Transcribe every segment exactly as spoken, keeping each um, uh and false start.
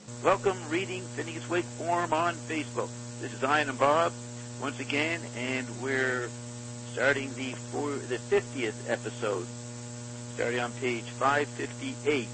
Welcome, reading Phineas Wake Forum on Facebook. This is Ian and Bob once again, and we're starting the four, the fiftieth episode, starting on page five fifty-eight.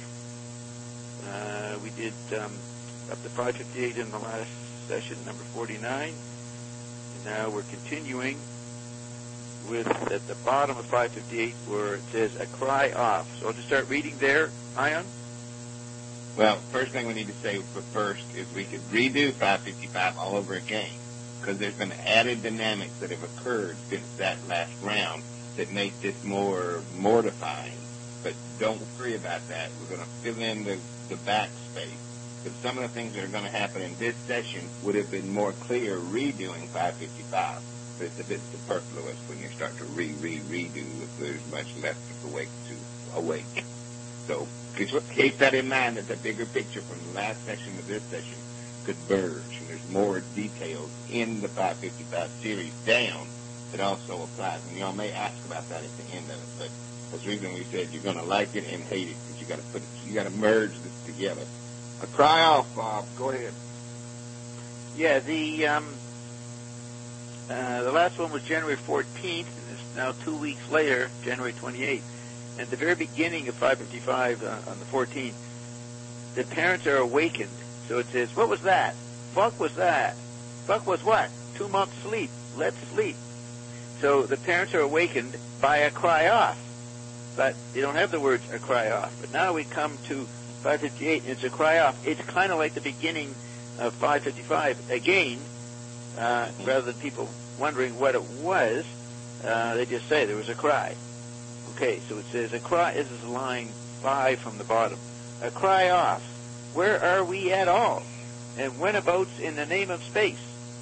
Uh, we did um, up to five fifty-eight in the last session, number forty-nine. And now we're continuing with at the bottom of five fifty-eight where it says a cry off. So I'll just start reading there, Ian. Well, first thing we need to say first is we could redo five fifty-five all over again because there's been added dynamics that have occurred since that last round that make this more mortifying. But don't worry about that. We're going to fill in the, the backspace. But some of the things that are going to happen in this session would have been more clear redoing five fifty-five. But it's a bit superfluous when you start to re, re, redo if there's much left of the wake to awake. So keep that in mind that the bigger picture from the last session to this session could merge, and there's more details in the five fifty-five series down that also applies. And y'all may ask about that at the end of it, but that's the reason we said you're going to like it and hate it because you got to put it, you got to merge this together. A cry off, Bob. Go ahead. Yeah, the um, uh, the last one was January fourteenth, and it's now two weeks later, January twenty-eighth. At the very beginning of five fifty-five, uh, on the fourteenth, the parents are awakened. So it says, what was that? Fuck was that? Fuck was what? Two months sleep. Let's sleep. So the parents are awakened by a cry off. But they don't have the words a cry off. But now we come to five fifty-eight, and it's a cry off. It's kind of like the beginning of five fifty-five again, uh, rather than people wondering what it was. Uh, they just say there was a cry. Okay, so it says, a cry, this is line five from the bottom. A cry off. Where are we at all? And whenabouts in the name of space?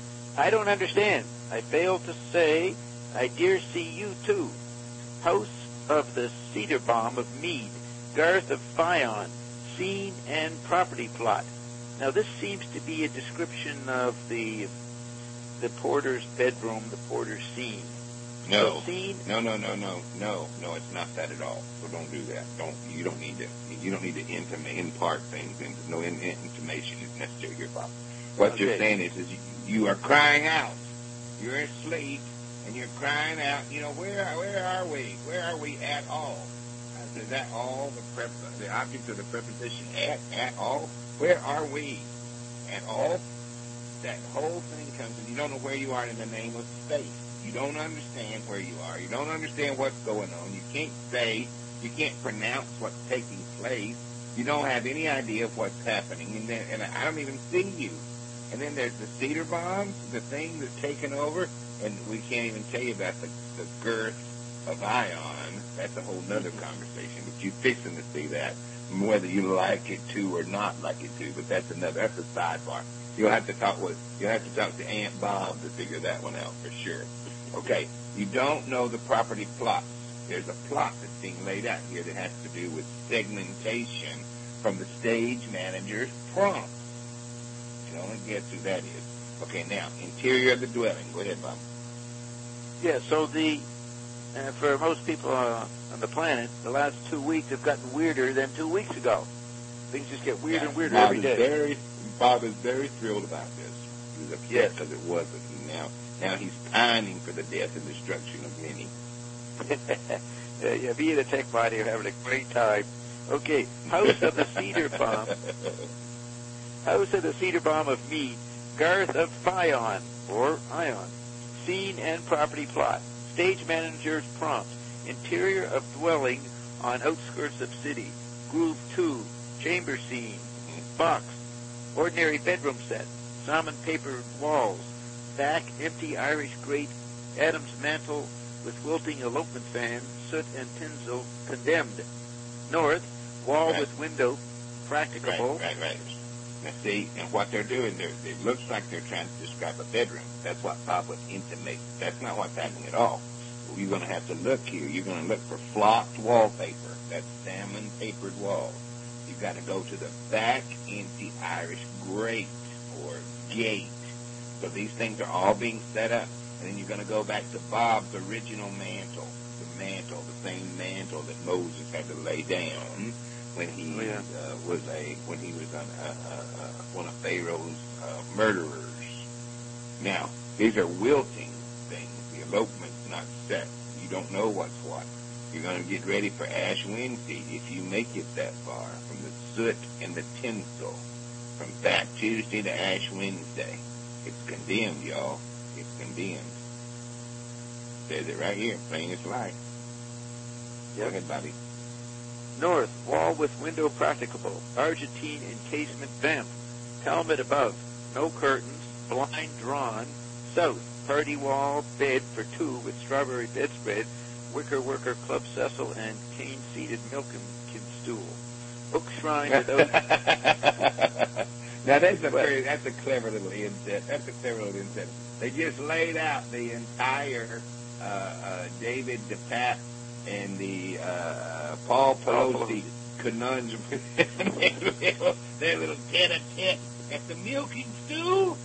I don't understand. I fail to say, I dare see you too. House of the Cedar Bomb of Mead, Garth of Fion, scene and property plot. Now this seems to be a description of the the porter's bedroom, the porter's scene. No, no, no, no, no, no, no. It's not that at all. So don't do that. Don't. You don't need to. You don't need to intimate, impart things. And no in, intimation is necessary here, Bob. What okay. you're saying is, is you, you are crying out. You're asleep, and you're crying out. You know, where, where are we? Where are we at all? Is that all the prep, the object of the preposition at, at all? Where are we at all? That whole thing comes, and you don't know where you are in the name of space. You don't understand where you are. You don't understand what's going on. You can't say, you can't pronounce what's taking place. You don't have any idea of what's happening. And, then, and I don't even see you. And then there's the cedar bombs, the thing that's taken over, and we can't even tell you about the, the girth of Ion. That's a whole nother conversation. But you're fixing to see that, whether you like it to or not like it to. But that's another, that's a sidebar. You'll have to talk with, you'll have to talk to Aunt Bob to figure that one out for sure. Okay, you don't know the property plots. There's a plot that's being laid out here that has to do with segmentation from the stage manager's prompts. You only guess who that is. Okay, now, interior of the dwelling. Go ahead, Bob. Yeah, so the, uh, for most people uh, on the planet, the last two weeks have gotten weirder than two weeks ago. Things just get weirder yeah, and weirder Bob every day. Very, Bob is very thrilled about this. He was upset because yes. it wasn't. Now, Now he's pining for the death and destruction of many. yeah, yeah, being a tech body, you're having a great time. Okay, House of the Cedar Bomb. House of the Cedar Bomb of Mead, Garth of Fion, or Ion. Scene and property plot. Stage manager's prompts. Interior of dwelling on outskirts of city. Groove two. Chamber scene. Box. Ordinary bedroom set. Salmon papered walls. Back, empty Irish grate, Adam's mantle with wilting elopement fan, soot and tinsel, condemned. North, wall right. with window, practicable. Right, right, right. Now see, and what they're doing, they're, it looks like they're trying to describe a bedroom. That's what Bob was intimating. That's not what's happening at all. You're going to have to look here. You're going to look for flocked wallpaper. That's salmon papered walls. You've got to go to the back empty Irish grate or gate. So these things are all being set up. And then you're going to go back to Bob's original mantle. The mantle, the same mantle that Moses had to lay down. when he oh, yeah. uh, was a when he was on, uh, uh, uh, one of Pharaoh's uh, murderers. Now, these are wilting things. The elopement's not set. You don't know what's what. You're going to get ready for Ash Wednesday if you make it that far, from the soot and the tinsel, from Fat Tuesday to Ash Wednesday. It's condemned, y'all. It's condemned. Says it right here, plain as light. Yep. Go ahead, Bobby. North, wall with window practicable. Argentine encasement vamp. Helmet above. No curtains. Blind drawn. South, party wall, bed for two with strawberry bedspread. Wicker worker club Cecil and cane-seated milking stool. Book shrine without... Now that's a very, that's a clever little inset. That's a clever little inset. They just laid out the entire uh, uh, David DePatt and the uh, Paul Pelosi conundrum. Their little tete-a-tete at the milking stool.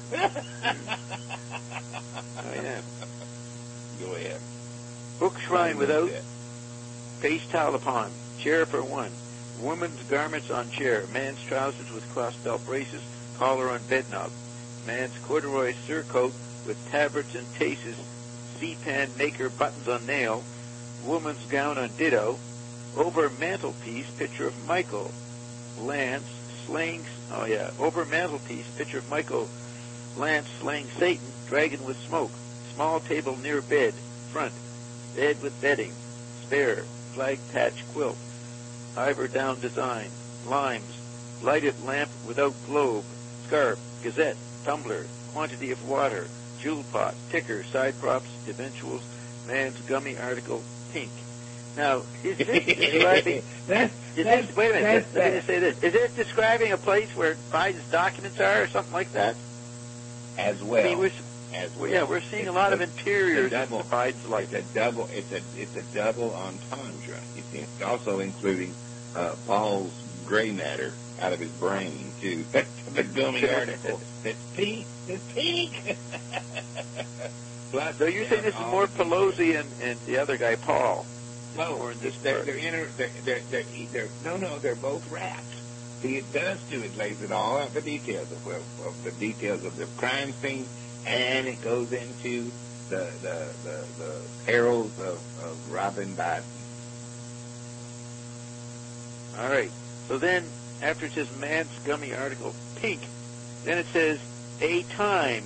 Oh yeah. Go ahead. Book shrine without, face towel upon, chair for one, woman's garments on chair, man's trousers with cross-belt braces, collar on bed knob, man's corduroy surcoat with tabrets and taces, C-pan maker buttons on nail, woman's gown on ditto, over mantelpiece, picture of Michael, Lance, slaying, oh yeah, over mantelpiece, picture of Michael, Lance slaying Satan, dragon with smoke, small table near bed, front, bed with bedding, spare, flag patch quilt, Ivor down design, limes, lighted lamp without globe, scarf, gazette, tumbler, quantity of water, jewel pot, ticker, side props, eventuals, man's gummy article, pink. Now, is this describing... that's, is that's, this, wait a minute, that's, let me just say this. Is this describing a place where Biden's documents are or something like that? As well. I mean, we're, as well. Yeah, we're seeing it's a lot a, of interiors double, in Biden's life. It's a double, it's a, it's a double entendre. You see, it's also including uh, Paul's gray matter out of his brain, too. The gummy article. It's pink. It's pink. Plus, so you're saying this is more Pelosi and, and the other guy, Paul? No, in this they're, they're, inter, they're, they're, they're, they're, no, no, they're both wrapped. See, it does too. It lays it all out, the details of, of, of the details of the crime scene, and it goes into the the the, the perils of, of Robin Biden. All right. So then, after it says man's gummy article, pink, then it says a time,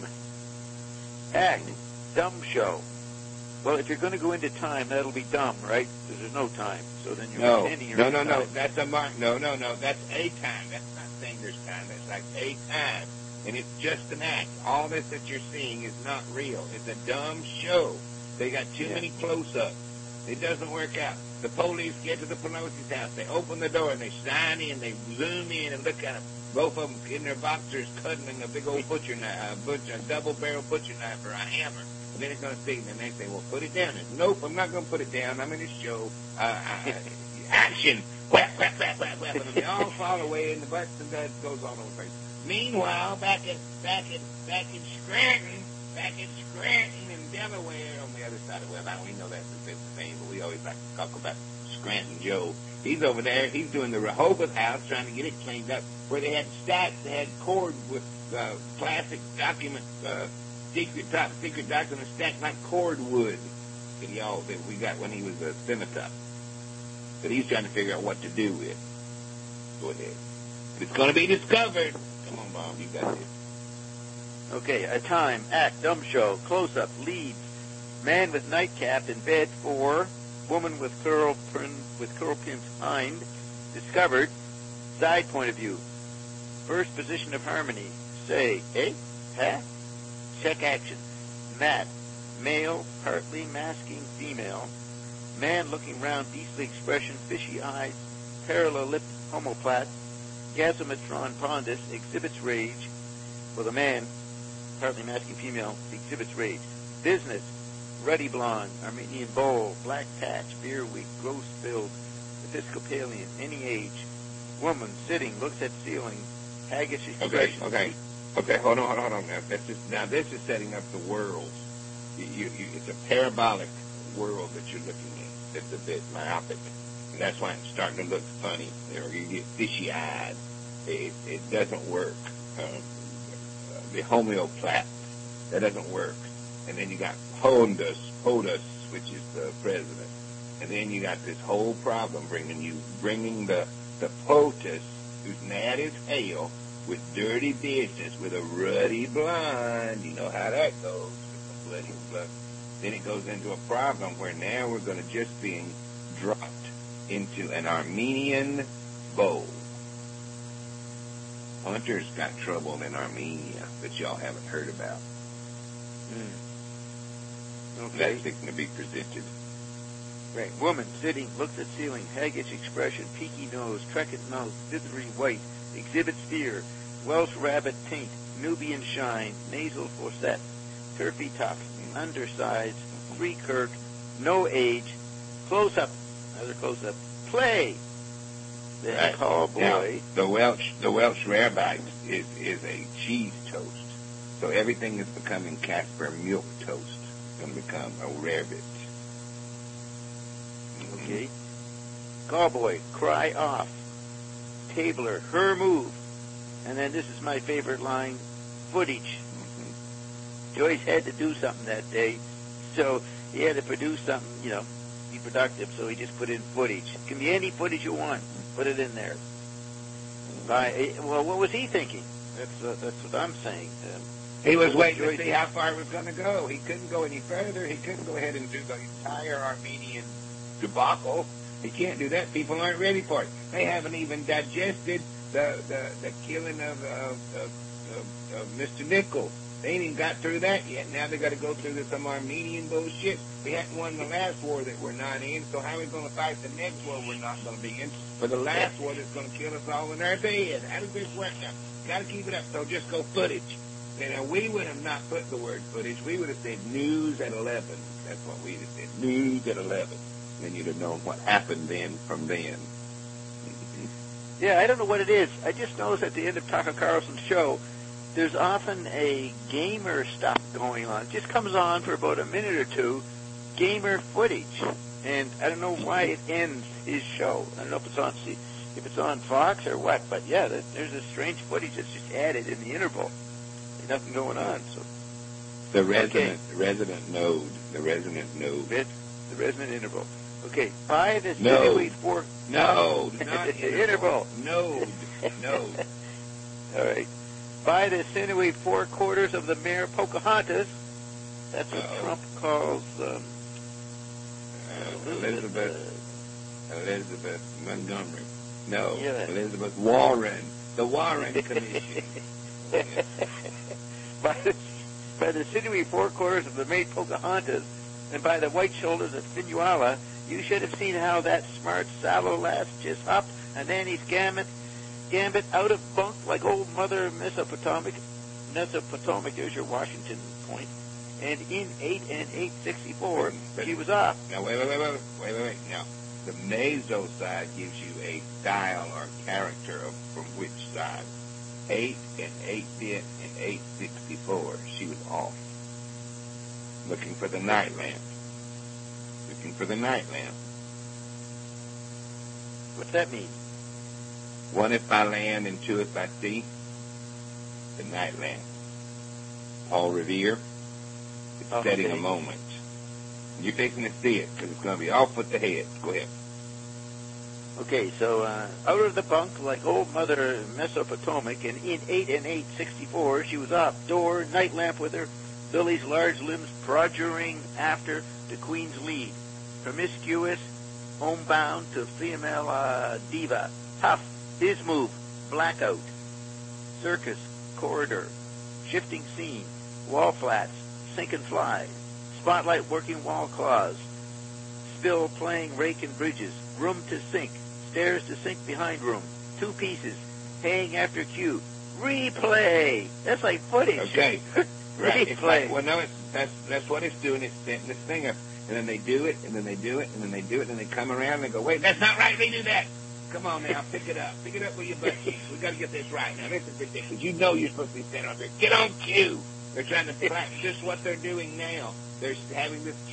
act, dumb show. Well, if you're going to go into time, that'll be dumb, right? Because there's no time. So then you're no, pretending you're no, in no, time. no. That's a mark. No, no, no. That's a time. That's not saying there's time. That's like a time, and it's just an act. All this that you're seeing is not real. It's a dumb show. They got too yeah. many close-ups. It doesn't work out. The police get to the Pelosi's house. They open the door and they shine in. They zoom in and look at them. Both of them in their boxers, cuddling a big old butcher knife, a, butcher, a double-barrel butcher knife or a hammer. And then it's going to speak, and the next thing, well, put it down. And, nope, I'm not going to put it down. I'm in this show. Uh, uh, action. Whack, whack, whack, whack, whack. And they all fall away, and the butts and duds goes all over the place. Meanwhile, back in, back in, back in Scranton, back in Scranton in Delaware, on the other side of, well, I don't even know that's the same, but we always like to talk about Scranton Joe. He's over there. He's doing the Rehoboth house, trying to get it cleaned up, where they had stacks, they had cord with uh, plastic document, uh, secret top, secret document stacked like cordwood that he all that we got when he was a senator. That he's trying to figure out what to do with. Go ahead. It's going to be discovered. Come on, Bob, you got this. Okay, a time, act, dumb show, close-up, leads, man with nightcap in bed for, woman with curl pin, with curl pins behind, discovered, side point of view, first position of harmony, say, eh, huh? Check action. Matt, male, partly masking female. Man looking round, beastly expression, fishy eyes, parallel lipped homoplat. Gasometron pondus exhibits rage. Well, the man, partly masking female, exhibits rage. Business, ruddy blonde, Armenian bowl, black patch, beer week, gross filled, Episcopalian, any age. Woman sitting, looks at ceiling, haggish expression. Okay, okay. Okay, hold on, hold on, hold on. Now, this is, now this is setting up the world. You, you, you, it's a parabolic world that you're looking at. It's a bit myopic. And that's why it's starting to look funny. You know, you get fishy-eyed. It, it doesn't work. Um, the homeopath, that doesn't work. And then you got POTUS, POTUS, which is the president. And then you got this whole problem bringing you, bringing the, the POTUS, who's mad as hell, with dirty business, with a ruddy blonde. You know how that goes with the bloody blood. Then it goes into a problem where now we're going to just be dropped into an Armenian bowl. Hunter's got trouble in Armenia that y'all haven't heard about. Mm. Okay. That's fixing to be presented. Right. Woman sitting, looks at ceiling, haggish expression, peaky nose, trecant mouth, slithery white, exhibits fear, Welsh rabbit taint, Nubian shine, nasal facet, turfy top, undersized, free kirk, no age, close up, another close up, play. Then right. call boy. Now, the Welsh, the Welsh rarebite is is a cheese toast, so everything is becoming Casper milk toast. It's going to become a rarebit. Okay. Cowboy, cry off. Tabler, her move. And then this is my favorite line, footage. Mm-hmm. Joyce had to do something that day, so he had to produce something, you know, be productive, so he just put in footage. It can be any footage you want. Put it in there. By, well, what was he thinking? That's uh, that's what I'm saying. Um, he was waiting to see how far it was going to go. He couldn't go any further. He couldn't go ahead and do the entire Armenian debacle. He can't do that. People aren't ready for it. They haven't even digested the the, the killing of, of, of, of, of Mister Nichols. They ain't even got through that yet. Now they got to go through this, some Armenian bullshit. We hadn't won the last war that we're not in, so how are we going to fight the next war we're not going to be in? For the last war that's going to kill us all in our bed. How does this work now? Got to keep it up. So just go footage. And we would have not put the word footage. We would have said news at eleven. That's what we would have said. News at eleven. Then you'd have known what happened then from then. Yeah, I don't know what it is. I just noticed at the end of Tucker Carlson's show, there's often a gamer stuff going on. It just comes on for about a minute or two, gamer footage. And I don't know why it ends his show. I don't know if it's on if it's on Fox or what, but yeah, there's a strange footage that's just added in the interval. There's nothing going on. So the resident, okay. the resident node, the resident node, Red, the resident interval. Okay, by the no, Cineweed four. No, not interval. Node, node. All right. By the sinewy four quarters of the mare Pocahontas. That's what Uh-oh. Trump calls um, uh, Elizabeth, uh, Elizabeth Montgomery. No, yeah. Elizabeth Warren, the Warren Commission. by, the, by the sinewy four quarters of the mare Pocahontas, and by the white shoulders of Sinuala, you should have seen how that smart, sallow lass just hopped and Annie's gambit. Gambit out of bunk like old Mother Mesopotamia. Mesopotamia, there's your Washington point. And in eight and eight sixty-four, she was off. Now wait, wait, wait, wait, wait, wait, wait. Now the meso side gives you a style or character of from which side. Eight and eight bit and eight sixty-four, she was off. Looking for the night lamp. Looking for the night lamp. What's that mean? One if by land and two if by sea. The night lamp. Paul Revere. It's oh, setting okay. a moment. You're fixing to see it because it's going to be off with the head. Go ahead. Okay, so uh, out of the bunk like old Mother Mesopotamia, and in eight and eight sixty-four, she was off. Door, night lamp with her, Billy's large limbs progering after the Queen's lead. Promiscuous, homebound to female uh, diva. Tough, his move, blackout. Circus, corridor, shifting scene, wall flats, sink and fly. Spotlight working wall claws. Spill playing rake and bridges. Room to sink. Stairs to sink behind room. Two pieces. Paying after cue. Replay. That's like footage. Okay. Right. It's Replay. like, well, no, it's, that's that's what it's doing. It's setting this thing up, and then they do it, and then they do it, and then they do it, and then they come around and they go, wait, that's not right. Redo that. Come on now, pick it up. Pick it up with your butt cheeks. We got to get this right now. This is ridiculous. You know you're supposed to be standing up there. Get on cue. They're trying to practice what they're doing now. They're having this try.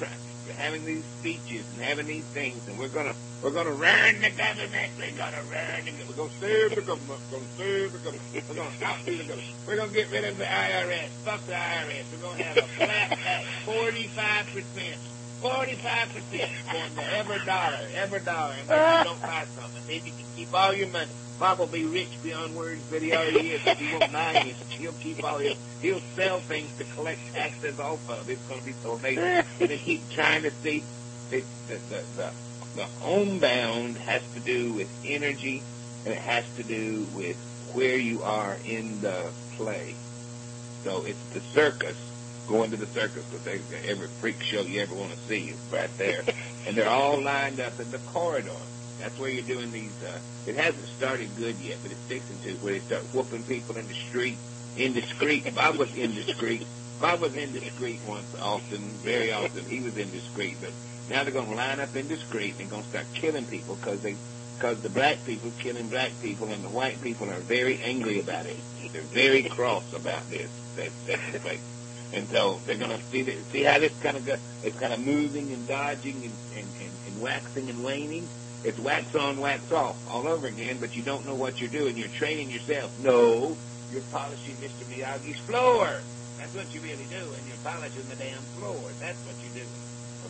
having these speeches and having these things, and we're gonna we're gonna run the government. We're gonna run the government. We're gonna save the government. We're gonna save the government. We're gonna outdo the government. We're gonna get rid of the I R S. Fuck the I R S. We're gonna have a flat tax, forty-five percent. Forty-five percent going to every dollar, every dollar, and then you don't buy something. Then you can keep all your money. Bob will be rich beyond words, but he already is. He won't buy anything. He'll keep all his, he'll sell things to collect taxes off of. It's going to be so amazing. And they keep trying to see it, the, the, the, the homebound has to do with energy, and it has to do with where you are in the play. So it's the circus. Going to the circus, because every freak show you ever want to see is right there. And they're all lined up in the corridor. That's where you're doing these, uh, it hasn't started good yet, but it's fixing to, where they start whooping people in the street, indiscreet. Bob was indiscreet. Bob was indiscreet once, often, very often. He was indiscreet, but now they're going to line up indiscreet and going to start killing people because they, because the black people killing black people and the white people are very angry about it. They're very cross about this. That, that's the place. And so they're going to see, the, see how this kind of go, it's kind of moving and dodging and, and, and, and waxing and waning. It's wax on, wax off all over again, but you don't know what you're doing. You're training yourself. No, you're polishing Mister Miyagi's floor. That's what you really do, and you're polishing the damn floor. That's what you're doing.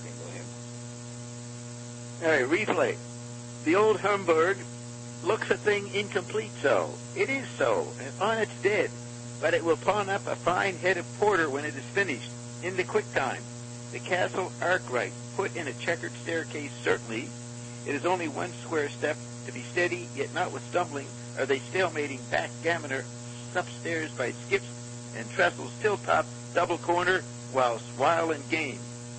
Okay, go ahead. All right, replay. The old Hamburg looks a thing incomplete so. It is so, and on its dead. But it will pawn up a fine-headed porter when it is finished, in the quick time. The castle Arkwright, put in a checkered staircase, certainly. It is only one square step, to be steady, yet not with stumbling, are they stalemating backgammoner, upstairs by skips and trestles, tilt-top, double corner, whilst while and game.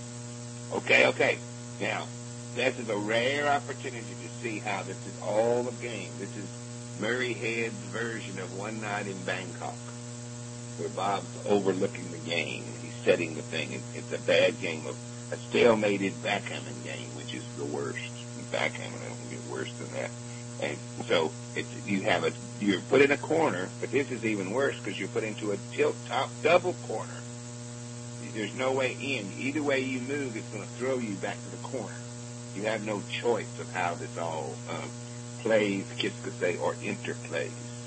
Okay, okay. Now, this is a rare opportunity to see how this is all a game. This is Murray Head's version of One Night in Bangkok, where Bob's overlooking the game. He's setting the thing. It's, it's a bad game of a stalemated backgammon game, which is the worst. Backgammon, I don't get worse than that. And so it's, you have a, you're put in a corner, but this is even worse because you're put into a tilt-top double corner. There's no way in. Either way you move, it's going to throw you back to the corner. You have no choice of how this all um, plays, kids could say, or interplays.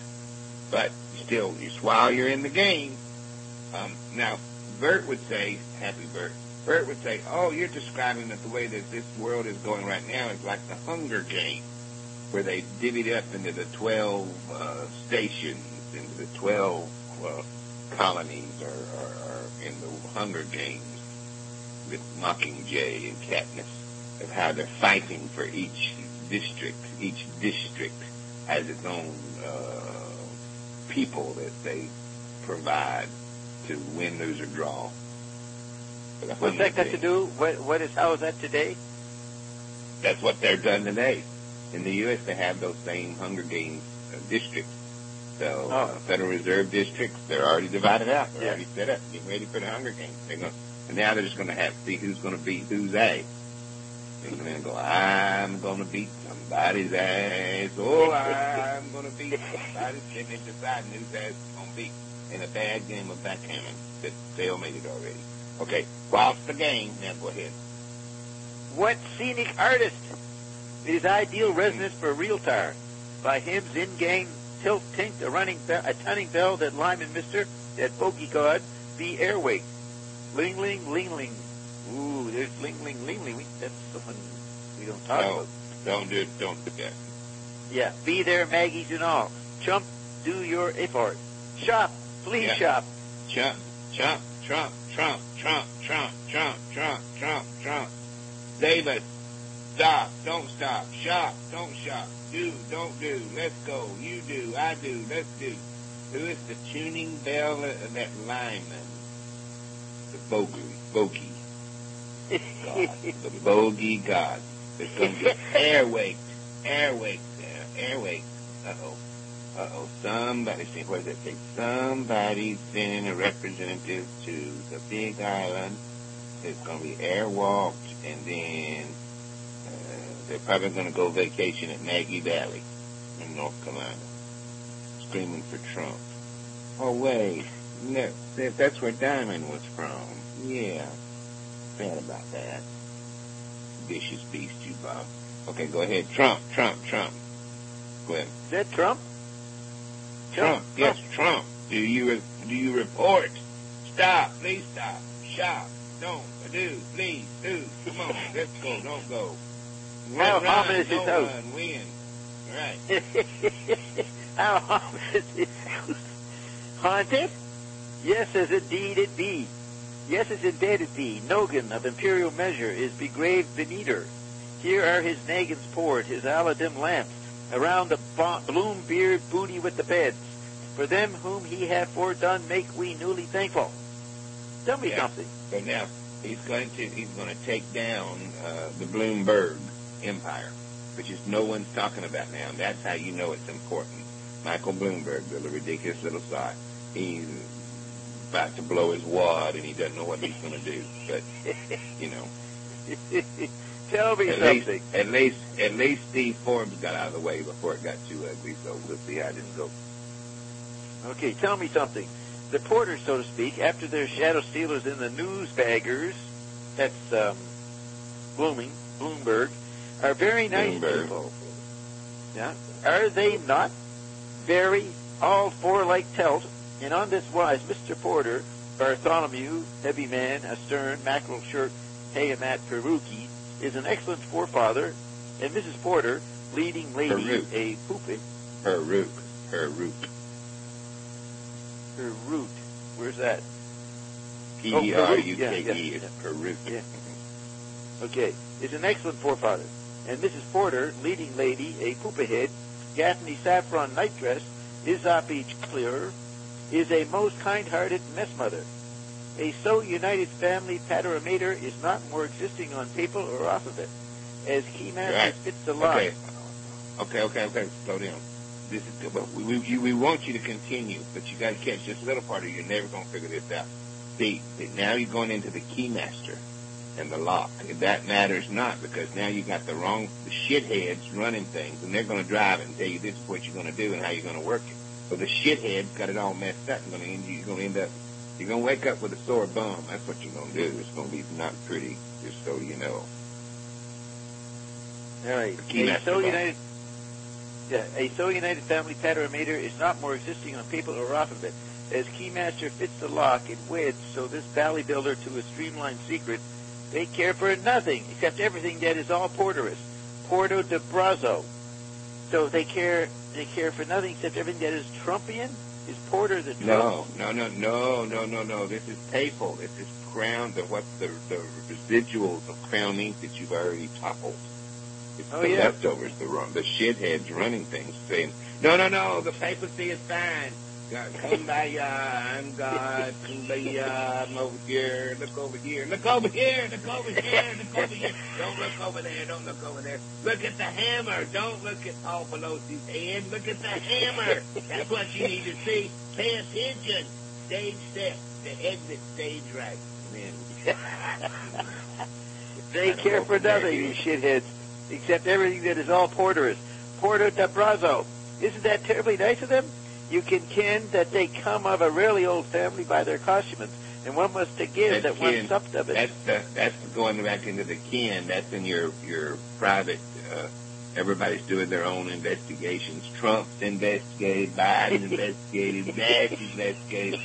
But still, just while you're in the game, um, now, Bert would say, happy Bert, Bert would say, oh, you're describing that the way that this world is going right now is like the Hunger Games, where they divvied up into the twelve uh, stations, into the twelve uh, colonies, or, or, or in the Hunger Games with Mockingjay and Katniss, of how they're fighting for each district. Each district has its own uh, people that they provide to win, lose, or draw. What's that got to do? What, what is, how is that today? That's what they're done today. In the U S, they have those same Hunger Games uh, districts. So, oh. uh, Federal Reserve districts, they're already divided out. They're yeah. already set up, getting ready for the Hunger Games. They're gonna, and now they're just going to have to see who's going to beat who's ass. They're going to go, I'm going to beat somebody's ass. Oh, I'm going to beat somebody's ass. And they're deciding whose ass is going to beat in a bad game of backgammon that stalemated already. Okay, whilst the game, now go ahead. What scenic artist is ideal residence for a realtor? By him's in-gang tilt tink, a running be- a tunning bell that Lyman Mister, that bogey god, be airway. Ling ling ling ling. Ooh, there's ling ling ling ling. That's someone we don't talk no, about. Don't do it, don't do that. Yeah, be there, Maggies and all. Chump, do your effort. Shop, please yeah. shop. Chump, chump, Trump, Trump, Trump, Trump, Trump, Trump, Trump, Trump. Davis, stop, don't stop. Shop, don't shop. Do, don't do. Let's go. You do, I do, let's do. Who is the tuning bell of that lineman? The bogey, bogey. God, the bogey God. There's going to get airwaked, airwaked there, airwaked. Uh-oh. Uh-oh, somebody, see, what does it say? Somebody's sending a representative to the Big Island. It's going to be airwalked, and then uh, they're probably going to go vacation at Maggie Valley in North Carolina, screaming for Trump. Oh, wait, no, that's where Diamond was from. Yeah, bad about that. vicious beast, you Bob. Okay, go ahead. Trump, Trump, Trump. Go ahead. Is that Trump? Trump, Trump. Yes, Trump. Do you do you report? Stop, please stop. Stop. Don't. Do, please, do. Come on, let's go. Don't go. How Run, ominous run, is don't house? run, win. Right. How ominous is house? Haunted? Yes, as indeed it be. Yes, as indeed it be. Nogan of imperial measure is begraved beneath her. Here are his nagans poured, his aladim lamps, around the bo- bloom beard booty with the beds. For them whom he hath foredone make we newly thankful. Tell me yeah. something. So now he's going to he's going to take down uh, the Bloomberg Empire, which is no one's talking about now. And that's how you know it's important. Michael Bloomberg, the ridiculous little sot, he's about to blow his wad, and he doesn't know what he's going to do. But you know, tell me at something. Least, at least, at least Steve Forbes got out of the way before it got too ugly. So we'll see how this goes. Okay, tell me something. The porters, so to speak, after their shadow stealers in the newsbaggers, that's um, Blooming, Bloomberg, are very nice Bloomberg. people. Yeah, are they not? Very, all four like telt, and on this wise, Mister Porter, Bartholomew, heavy man, astern, mackerel shirt, Hayamat Peruki, is an excellent forefather, and Missus Porter, leading lady, Peruke. a poopy. Her root, her root. Her root. Where's that? P E R U K E yeah, yeah, is yeah. Peruke. Yeah. Okay. Is an excellent forefather. And Missus Porter, leading lady, a poopahead, Gaffney saffron nightdress, Izopi clearer, is a most kind-hearted mess-mother. A so united family pateramater is not more existing on paper or off of it, as Keymaster Right. fits the line. Okay. Okay, okay, okay. Slow down. This is good. But we, we, you- we want you to continue, but you got to catch this little part, or you're never going to figure this out. See, now you're going into the keymaster and the lock. That matters not, because now you got the wrong the shitheads running things, and they're going to drive it and tell you this is what you're going to do and how you're going to work it. So the shitheads got it all messed up, and going to end, you're going to end up, you're going to wake up with a sore bum. That's what you're going to do. It's going to be not pretty, just so you know. All right. The keymaster A so bum. united, yeah, a so united family pateramater is not more existing on paper or off of it, as Keymaster fits the lock and wedge. So this valley builder to a streamlined secret, they care for nothing except everything that is all porterous, Porto de Brazo. So they care, they care for nothing except everything that is Trumpian. Is Porter the Trump? No, no, no, no, no, no, no. This is papal. This is crown. The what the the residuals of Crown Ink that you've already toppled. It's Oh, the yeah. leftovers, the wrong, the shitheads running things, saying, "No, no, no. The papacy is fine. God, kumbaya, I'm God. Kumbaya, I'm over here. Look over here. Look over here. Look over here. Look over here. Don't look over there. Don't look over there. Look at the hammer. Don't look at Paul Pelosi's hand. Look at the hammer. That's what you need to see. Pay attention. Stage set. The exit stage right. And then They care for nothing, these shitheads, except everything that is all porterous. Porto de Brazo. Isn't that terribly nice of them? You can ken that they come of a really old family by their costuments, and one must to give That's that one kin. supped of it. That's the, that's going back into the kin. That's in your your private. Uh, everybody's doing their own investigations. Trump's investigated. Biden investigated. Nash investigated.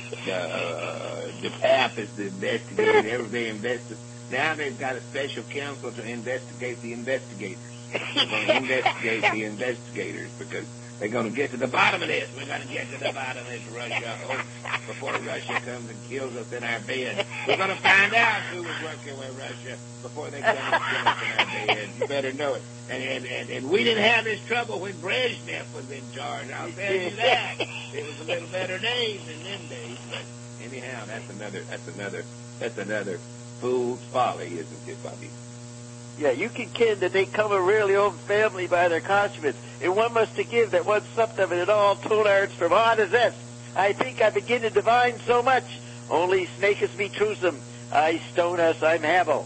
Uh, the Pap is investigated. Everybody investigated. Now they've got a special counsel to investigate the investigators. They're going to investigate the investigators because they're going to get to the bottom of this. We're going to get to the bottom of this, Russia. Oh, before Russia comes and kills us in our bed. We're going to find out who was working with Russia before they come and kill us in our bed. You better know it. And, and, and, and we didn't have this trouble when Brezhnev was in charge. I'll tell you that. It was a little better days in them days. But anyhow, that's another, that's another, that's another fool's folly, isn't it, Bobby? Yeah, you can ken that they come of a really old family by their costuments, and one must to give that one supped of it at all tolards from odd as this. I think I begin to divine so much. Only snake us be truesome. I stone us, I'm Havel.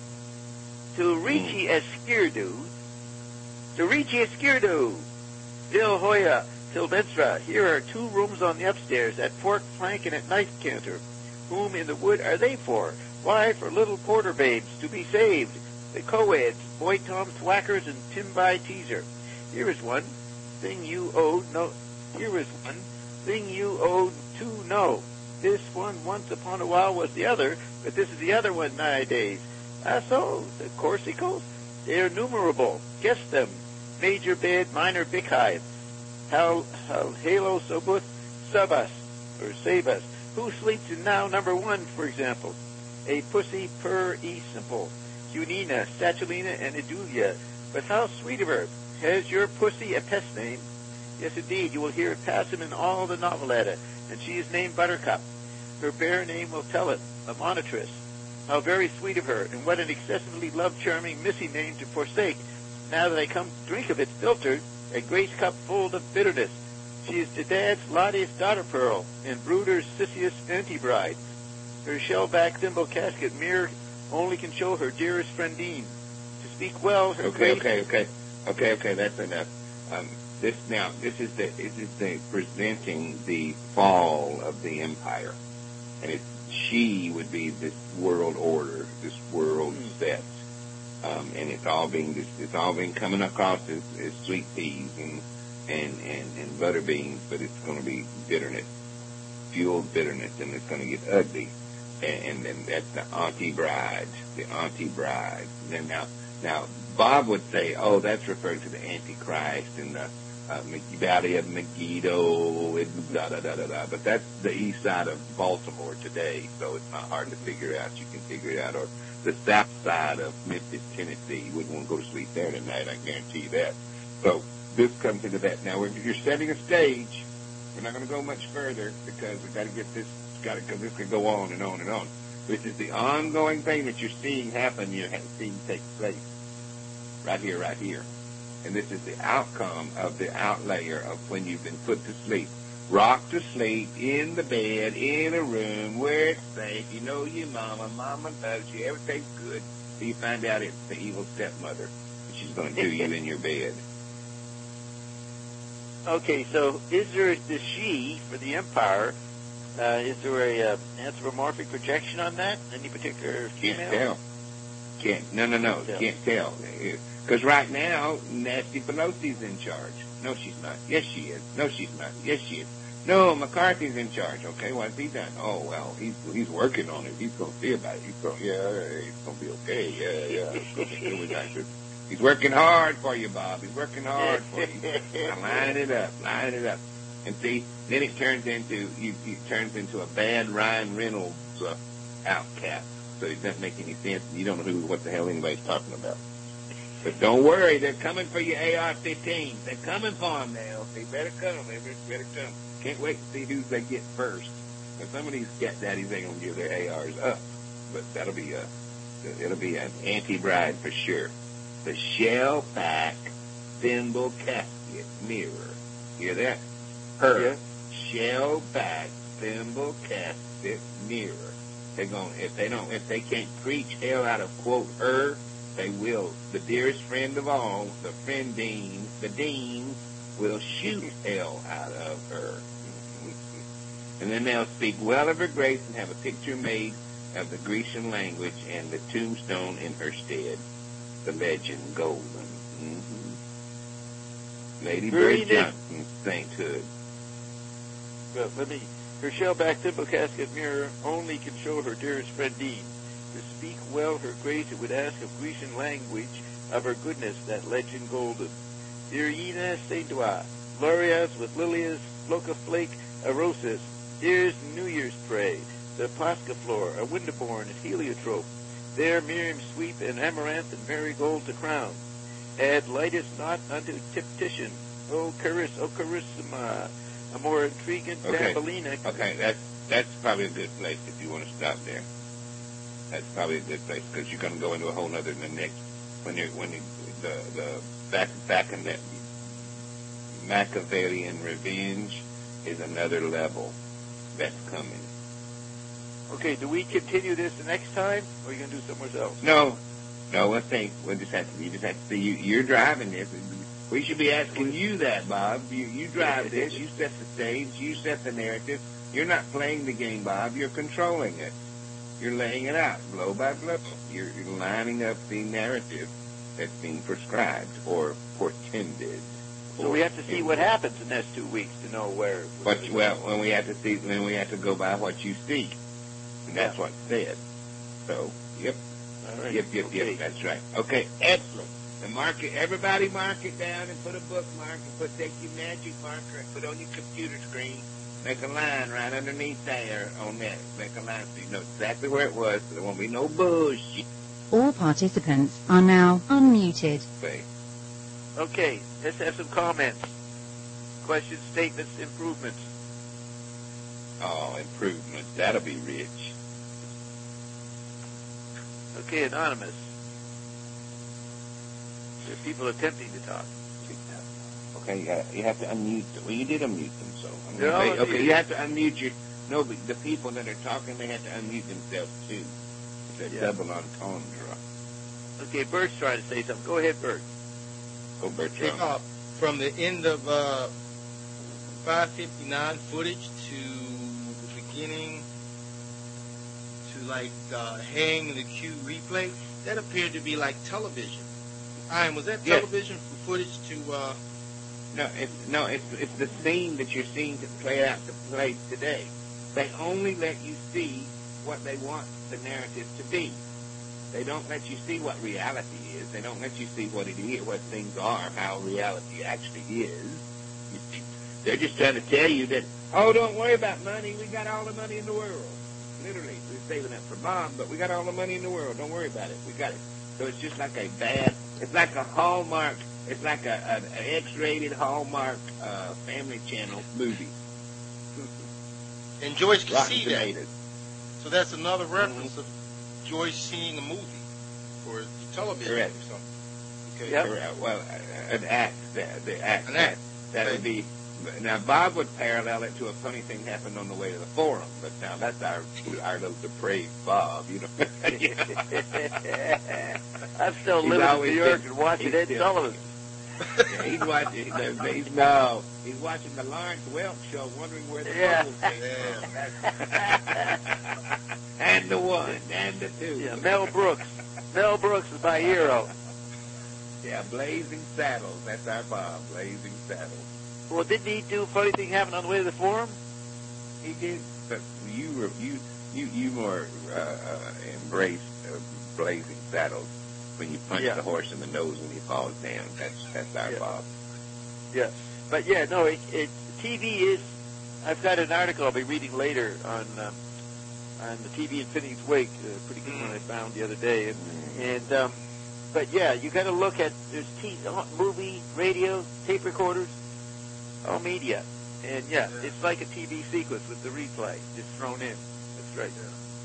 To Ricci Esquirdu, to Ricci Esquirdu, Dil Hoya, Til Benstra, here are two rooms on the upstairs, at fork, flank, and at knife counter. Whom in the wood are they for? Why, for little porter babes, to be saved. The co-eds, Boy Tom Thwackers and Timby Teaser. Here is one thing you owed no. Here is one thing you owed to know. This one once upon a while was the other, but this is the other one nowadays. Ah, so the Corsicals, they are numerable. Guess them. Major bed, minor bicai. Hal, hal, halo, sobuth, subus, or sabus. Who sleeps in now number one, for example? A pussy per e simple. Cunina, Satchellina, and Edulia. But how sweet of her. Has your pussy a pest name? Yes, indeed. You will hear it pass him in all the noveletta. And she is named Buttercup. Her bare name will tell it, a monitress. How very sweet of her, and what an excessively love-charming missy name to forsake. Now that I come to drink of its filter, a great cup full of bitterness. She is Dedad's Lottie's daughter pearl, and Bruder's Sissius anti-bride. Her shell-back thimble casket mirror only can show her dearest friendine. To speak well, her okay, grace... Okay, okay, okay, okay, that's enough. Um, this now, this is the, this is the presenting the fall of the empire. And it, she would be this world order, this world mm. set. Um, and it's all being, it's all being coming across as, as sweet peas and, and, and, and butter beans, but it's going to be bitterness, fueled bitterness, and it's going to get ugly. And, and then that's the auntie bride, the auntie bride. And then now, now Bob would say, oh, that's referring to the Antichrist and the uh, Valley of Megiddo, and da da da da da. But that's the east side of Baltimore today, so it's not hard to figure out. You can figure it out. Or the south side of Memphis, Tennessee. You wouldn't want to go to sleep there tonight, I guarantee you that. So this comes into that. Now, we're, you're setting a stage. We're not going to go much further because we've got to get this, got to, because this could go on and on and on. This is the ongoing thing that you're seeing happen, you're seeing take place. Right here, right here. And this is the outcome of the outlayer of when you've been put to sleep. Rocked to sleep in the bed, in a room where it's safe. You know your mama. Mama loves you. Everything's good. So you find out it's the evil stepmother. And she's going to do you in your bed. Okay, so is there the she for the empire? Uh, is there a uh, anthropomorphic projection on that? Any particular female? Can't tell. Can't. No, no, no. Can't, can't tell. Because right now, Nancy Pelosi's in charge. No, she's not. Yes, she is. No, she's not. Yes, she is. No, McCarthy's in charge. Okay, what's he done? Oh, well, he's he's working on it. He's going to see about it. He's going, yeah, it's going to be okay. Yeah, yeah. It's going to be good. Nice. He's working hard for you, Bob. He's working hard for you. I'm lining it up, lining it up. And see, then it turns into you, it turns into a bad Ryan Reynolds uh, outcast. So it doesn't make any sense. You don't know who, what the hell anybody's talking about. But don't worry, they're coming for your A R fifteens. They're coming for them now. They better come. They better come. Can't wait to see who they get first. But some of these cat daddies ain't gonna give their A Rs up. But that'll be a, it'll be an anti-bride for sure. The shell-back thimble casket mirror. Hear that? Her yeah. Shell-back thimble casket mirror. They're going. If they don't, if they can't preach hell out of quote her, they will. The dearest friend of all, the friend dean, the dean, will shoot hell out of her. And then they'll speak well of her grace and have a picture made of the Grecian language and the tombstone in her stead. The legend golden. Mm-hmm. Lady Bird Johnson, sainthood. Well, let me. Her shell-back thimble casket mirror only can show her dearest friend Dean. To speak well her grace, it would ask of Grecian language of her goodness, that legend golden. Dear Ina Saint-Dois, Glorias with Lilias, Floca Flake, Arosis, here's New Year's Pray, the Pascha Floor, a Winterborn and Heliotrope. There Miriam Sweep and Amaranth and Marigold to crown. Add lightest not unto Tiptitian, O Charis, O Charissima, a more intriguing okay. Bambolina. Okay, that's, that's probably a good place if you want to stop there. That's probably a good place because you're going to go into a whole other the next when you when you, the the back back in that Machiavellian revenge is another level that's coming. Okay, do we continue this the next time, or are you going to do somewhere else? No, no. Let's think. We just have to. You just have to see. You, you're driving this. We should be asking you that, Bob. You you drive this. You set the stage. You set the narrative. You're not playing the game, Bob. You're controlling it. You're laying it out, blow by blow. You're, you're lining up the narrative that's being prescribed or portended. So we have to see what happens in the next two weeks to know where. But well, when we have to see, when we have to go by what you see, and that's yeah. what's said. So, yep, all right. yep, yep, okay. yep. That's right. Okay, excellent. And mark it. Everybody, mark it down and put a bookmark and put take your magic marker and put on your computer screen. Make a line right underneath there on that. Make a line so you know exactly where it was. So there won't be no bullshit. All participants are now unmuted. Okay. Okay, let's have some comments. Questions, statements, improvements. Oh, improvements. That'll be rich. Okay, Anonymous. There are people attempting to talk. Okay, you, gotta, you have to unmute them. Well, you did unmute them, so. I'm no, say, okay, you have to unmute your... No, but the people that are talking, they have to unmute themselves, too. It's a yeah. double entendre. Okay, Bert's trying to say something. Go ahead, Bert. Go, Bert. Pick up from the end of uh, five fifty-nine footage to the beginning to, like, uh, Hang the Q replay. That appeared to be like television. Ian, was that yes. television footage to... Uh, No, it's no, it's it's the scene that you're seeing to play out to play today. They only let you see what they want the narrative to be. They don't let you see what reality is. They don't let you see what it is, what things are, how reality actually is. They're just trying to tell you that, oh, don't worry about money. We got all the money in the world. Literally, we're saving up for mom, but we got all the money in the world. Don't worry about it. We got it. So it's just like a bad. It's like a Hallmark. It's like a, a, an X-rated Hallmark uh, Family Channel movie. And Joyce can Rotten see tomatoes. that. So that's another reference mm-hmm. of Joyce seeing a movie or television Correct. or something. Okay. Yep. Correct. Well, an act. The, the act. An act. That okay. would be. Now Bob would parallel it to a funny thing happened on the way to the forum, but now that's our our little depraved Bob, you know. I'm still he's living in New York been, and watching Ed Sullivan. Yeah, he's watching. He's, no, he's watching the Lawrence Welk show, wondering where the yeah. bubbles came from. And the one, and the two. Yeah, Mel Brooks. Mel Brooks is my hero. Yeah, Blazing Saddles. That's our Bob, Blazing Saddles. Well, didn't he do a funny thing happen on the way to the forum? He did, but you were you you you more uh, uh, embraced uh, Blazing Saddles when you punch yeah. the horse in the nose when he falls down. That's that's our yeah. Bob. Yeah, but yeah, no, it, it T V is. I've got an article I'll be reading later on um, on the T V in Finney's wake. Uh, pretty good one I found the other day, and, and um, but yeah, you got to look at there's t- movie, radio, tape recorders. Oh, media. And, yeah, yeah, it's like a T V sequence with the replay just thrown in. That's right.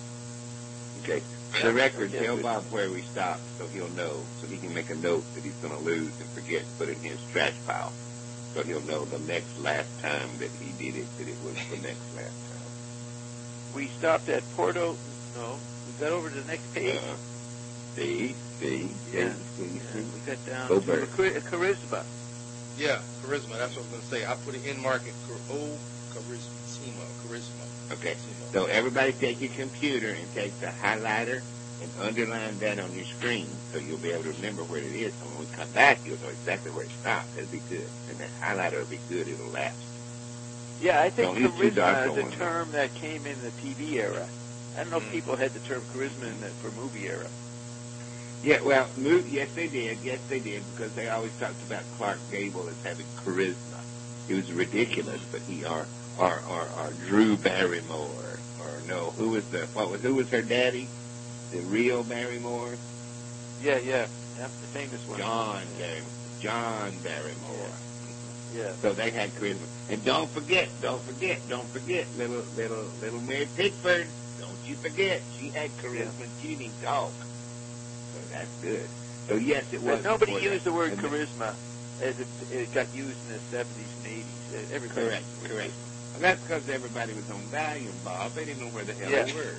Yeah. Okay. The record, tell Bob where we stopped so he'll know, so he can make a note that he's going to lose and forget to put in his trash pile. So he'll know the next last time that he did it, that it was the next last time. We stopped at Porto. No, we got over to the next page. Uh, see, see, yeah. see, see, yeah. We got down Go to Char- Charisma. Yeah, charisma. That's what I was going to say. I put it in market. Oh, charisma. Charisma. Okay. So everybody take your computer and take the highlighter and underline that on your screen so you'll be able to remember where it is. So when we come back, you'll know exactly where it stopped. It'll be good. And that highlighter will be good. It'll last. Yeah, I think don't charisma is a term that came in the T V era. I don't know mm. if people had the term charisma in the, for movie era. Yeah, well, movie, yes, they did. Yes, they did, because they always talked about Clark Gable as having charisma. He was ridiculous, but he, or, or, or, or Drew Barrymore, or no, who was the, what was, who was her daddy? The real Barrymore? Yeah, yeah, that's the famous one. John Barrymore. John Barrymore. Yeah. yeah. So they had charisma. And don't forget, don't forget, don't forget, little, little, little Mary Pickford. Don't you forget, she had charisma. She didn't talk. That's good. So yes, it was. But nobody used that. the word and charisma as it, it got used in the seventies and eighties. Everybody correct, correct. And that's because everybody was on Valium, Bob. They didn't know where the hell yeah. they were.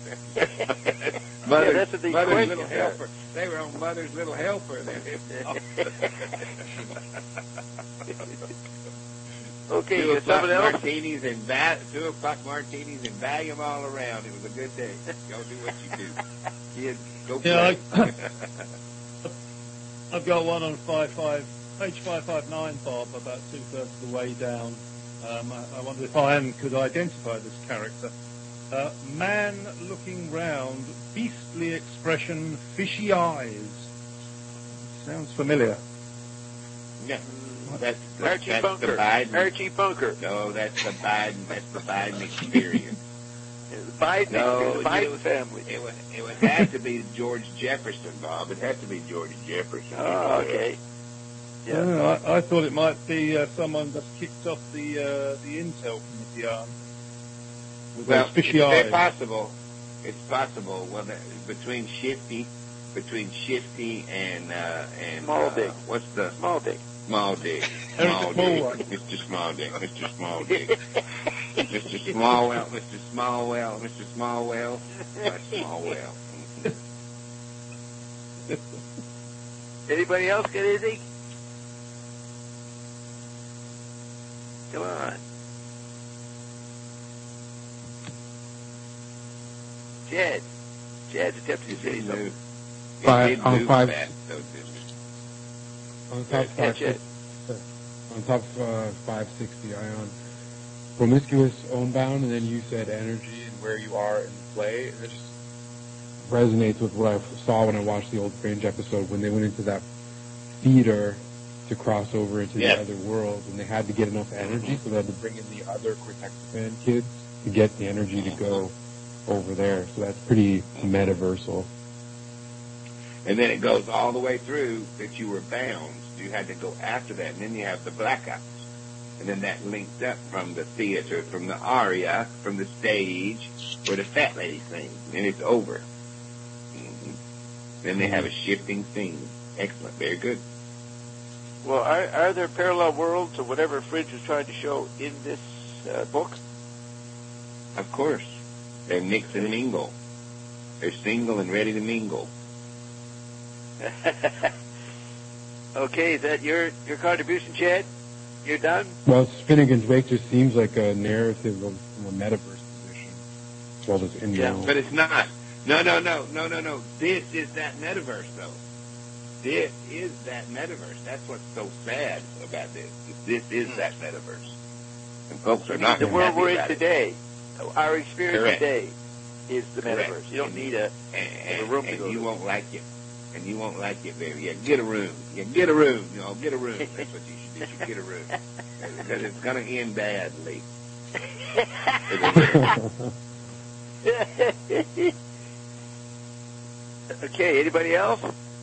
So Mother's, yeah, that's what they Mother's Little Helper. They were on Mother's Little Helper. Okay, two you got o'clock something else? martinis and va- two o'clock martinis and volume all around. It was a good day. Go do what you do. Kids, go play. Yeah, I, I've got one on five five, page five five nine, Bob, about two-thirds of the way down. Um, I, I wonder if Ian could identify this character. Uh, man looking round, beastly expression, fishy eyes. Sounds familiar. Yeah. That's, the, Archie that's Bunker. the Biden. Archie Bunker. No, that's the Biden. That's the Biden experience. The Biden, no, the Biden it, family. It would, it would have to be George Jefferson, Bob. It had to be George Jefferson. Oh, okay. Yeah, uh, I, I thought it might be uh, someone that's kicked off the uh, the Intel committee arm. With well, those fishy it's eyes. possible. It's possible. Well, the, between Shifty, between Shifty and uh, and Small uh, Dick. What's the Small Dick? Small Dick. Small Dick. Mister Small Dick. Mister Small Dick. Mister Smallwell. Mister Smallwell. Mister Smallwell. Mister Smallwell. Anybody else got anything? Come on. Jed. Jed's attempting to say something. Five, on five, fast, though, on top Yeah, five, Jed. on top uh, five sixty, Ion. Promiscuous, Homebound, and then you said energy and where you are in the play. And it just resonates with what I saw when I watched the old Fringe episode when they went into that theater to cross over into Yes. the other world, and they had to get enough energy, so they had to bring in the other Cortexiphan kids to get the energy to go over there. So that's pretty metaversal. And then it goes all the way through that you were bound. You had to go after that, and then you have the blackouts. And then that linked up from the theater, from the aria, from the stage, where the fat lady sings. And it's over. Mm-hmm. Then they have a shifting scene. Excellent. Very good. Well, are, are there parallel worlds or whatever Fringe was trying to show in this uh, book? Of course. They're mix and mingle. They're single and ready to mingle. Okay, is that your, your contribution, Chad? You're done? Well, Finnegan's Wake just seems like a narrative of, from a metaverse position, as well as in Yeah, the But it's not. No, no, no, no, no, no. This is that metaverse, though. This is that metaverse. That's what's so sad about this. This is that metaverse. And folks are not The gonna world be we're in about it. today, our experience Correct. today, is the Correct. metaverse. You don't And- need a, And, a room to and go you to. won't like it. And you won't like it, baby. Yeah, get a room. Yeah, get a room. You know, get a room. That's what you should do. You should get a room. Because it's going to end badly. Okay, anybody else?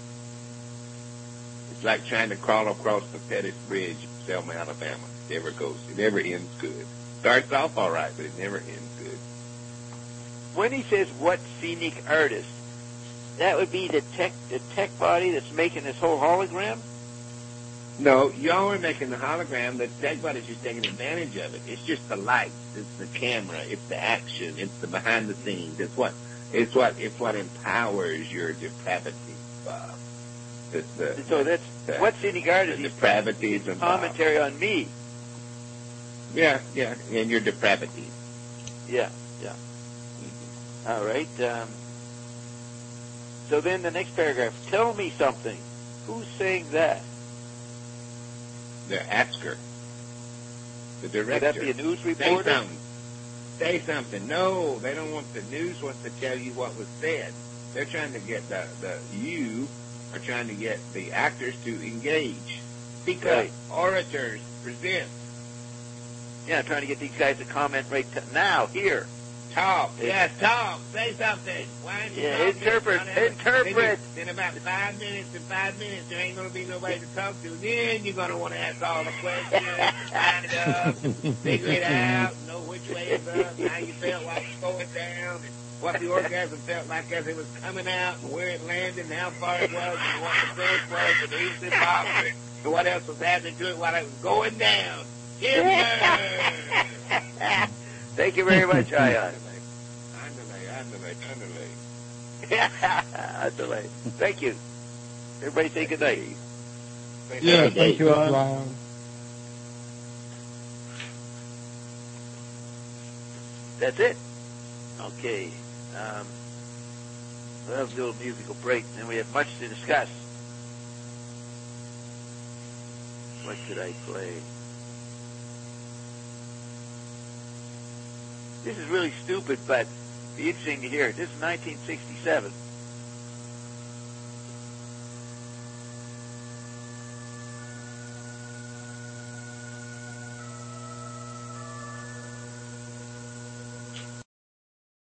It's like trying to crawl across the Pettus Bridge in Selma, Alabama. It never goes. It never ends good. Starts off all right, but it never ends good. When he says what scenic artist, that would be the tech the tech body that's making this whole hologram? No, y'all are making the hologram. The TechBot is just taking advantage of it. It's just the lights. It's the camera. It's the action. It's the behind the scenes. It's what. It's what. It's what empowers your depravity, Bob. It's the, So that's the, what scenic artist the he's depravities of Bob. commentary on me. Yeah, yeah, and your depravity. Yeah, yeah. All right. Um, so then the next paragraph. Tell me something. Who's saying that? The asker. The Would director. that be a news Say reporter? something. Say something. No, they don't want the news wants to tell you what was said. They're trying to get the, the you are trying to get the actors to engage. Speak Right. up. Orators. Present. Yeah, trying to get these guys to comment right t- now, here. Talk. Yes, talk. Say something. Why aren't you Yeah, talking? interpret, Don't have- interpret. Then, in about five minutes, in five minutes, there ain't going to be nobody to talk to. Then you're going to want to ask all the questions, line it up, figure it out, know which way is up, how you felt like it's going down, and what the orgasm felt like as it was coming out, and where it landed, and how far it was, and what the force was, and who's involved, and what else was happening to it while it was going down. Thank you very much, Ion. Underlay, underlay, underlay. Underlay. Thank you. Everybody say good night. Yeah, thank you, Ion. Ion. that's it. Okay. Um, we'll have a little musical break, and we have much to discuss. What should I play? This is really stupid, but it'd be interesting to hear. This is nineteen sixty-seven.